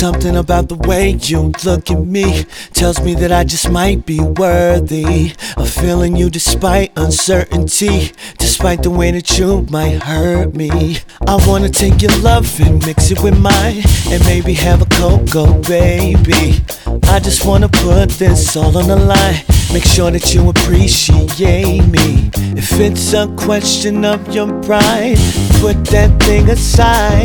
Something about the way you look at me tells me that I just might be worthy of feeling you despite uncertainty, despite the way that you might hurt me. I wanna take your love and mix it with mine, and maybe have a cocoa baby. I just wanna put this all on the line, make sure that you appreciate me. If it's a question of your pride, put that thing aside.